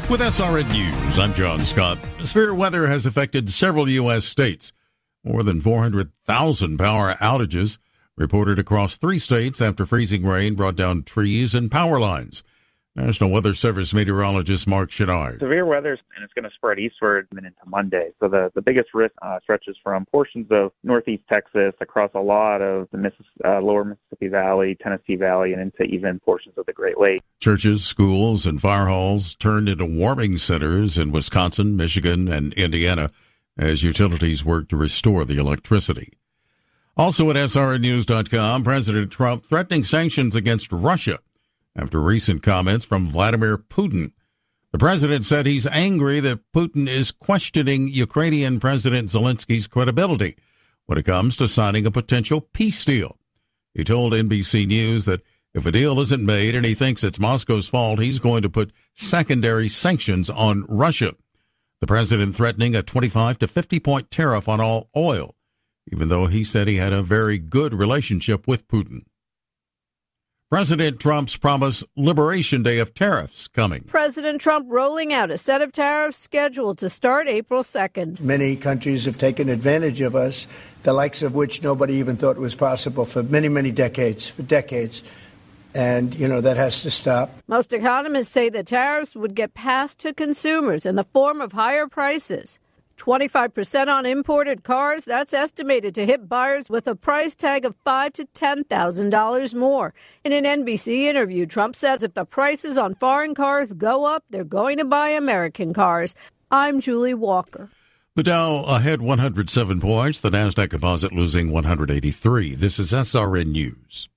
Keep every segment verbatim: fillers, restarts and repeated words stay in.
With S R N News, I'm John Scott. Severe weather has affected several U S states. More than four hundred thousand power outages reported across three states after freezing rain brought down trees and power lines. National Weather Service meteorologist Mark Shedard. Severe weather, and it's going to spread eastward and into Monday. So the, the biggest risk uh, stretches from portions of northeast Texas across a lot of the Missis- uh, lower Mississippi Valley, Tennessee Valley, and into even portions of the Great Lakes. Churches, schools, and fire halls turned into warming centers in Wisconsin, Michigan, and Indiana as utilities work to restore the electricity. Also at S R N news dot com, President Trump threatening sanctions against Russia after recent comments from Vladimir Putin. The president said he's angry that Putin is questioning Ukrainian President Zelensky's credibility when it comes to signing a potential peace deal. He told N B C News that if a deal isn't made and he thinks it's Moscow's fault, he's going to put secondary sanctions on Russia. The president threatening a twenty-five to fifty point tariff on all oil, even though he said he had a very good relationship with Putin. President Trump's promised Liberation Day of tariffs coming. President Trump rolling out a set of tariffs scheduled to start April second. Many countries have taken advantage of us, the likes of which nobody even thought was possible for many, many decades, for decades. And, you know, that has to stop. Most economists say the tariffs would get passed to consumers in the form of higher prices. twenty-five percent on imported cars, that's estimated to hit buyers with a price tag of five thousand to ten thousand dollars more. In an N B C interview, Trump says if the prices on foreign cars go up, they're going to buy American cars. I'm Julie Walker. The Dow ahead one hundred seven points, the NASDAQ composite losing one hundred eighty-three. This is S R N News.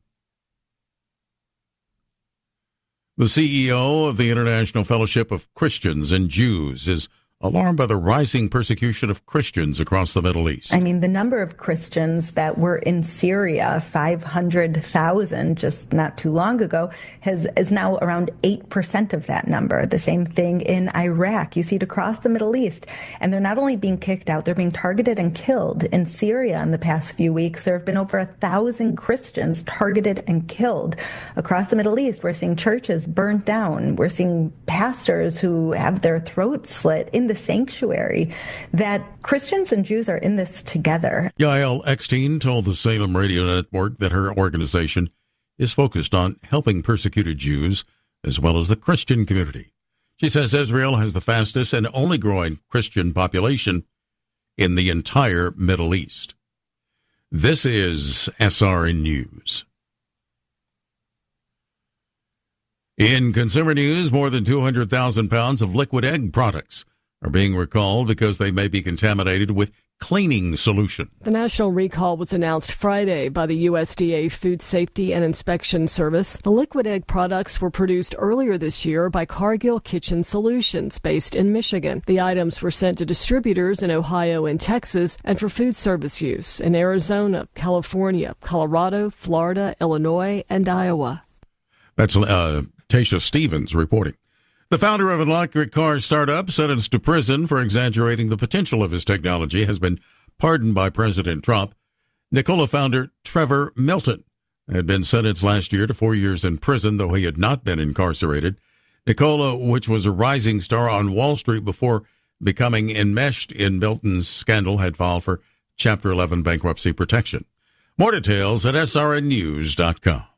The C E O of the International Fellowship of Christians and Jews is alarmed by the rising persecution of Christians across the Middle East. I mean, the number of Christians that were in Syria, five hundred thousand just not too long ago, has is now around eight percent of that number. The same thing in Iraq. You see it across the Middle East. And they're not only being kicked out, they're being targeted and killed. In Syria in the past few weeks, there have been over a thousand Christians targeted and killed. Across the Middle East, we're seeing churches burnt down. We're seeing pastors who have their throats slit in the sanctuary. That Christians and Jews are in this together. Yael Eckstein told the Salem Radio Network that her organization is focused on helping persecuted Jews as well as the Christian community. She says Israel has the fastest and only growing Christian population in the entire Middle East. This is S R N News. In consumer news, more than two hundred thousand pounds of liquid egg products are being recalled because they may be contaminated with cleaning solution. The national recall was announced Friday by the U S D A Food Safety and Inspection Service. The liquid egg products were produced earlier this year by Cargill Kitchen Solutions, based in Michigan. The items were sent to distributors in Ohio and Texas and for food service use in Arizona, California, Colorado, Florida, Illinois, and Iowa. That's uh, Tasha Stevens reporting. The founder of an electric car startup sentenced to prison for exaggerating the potential of his technology has been pardoned by President Trump. Nikola founder Trevor Milton had been sentenced last year to four years in prison, though he had not been incarcerated. Nikola, which was a rising star on Wall Street before becoming enmeshed in Milton's scandal, had filed for Chapter eleven bankruptcy protection. More details at S R N news dot com.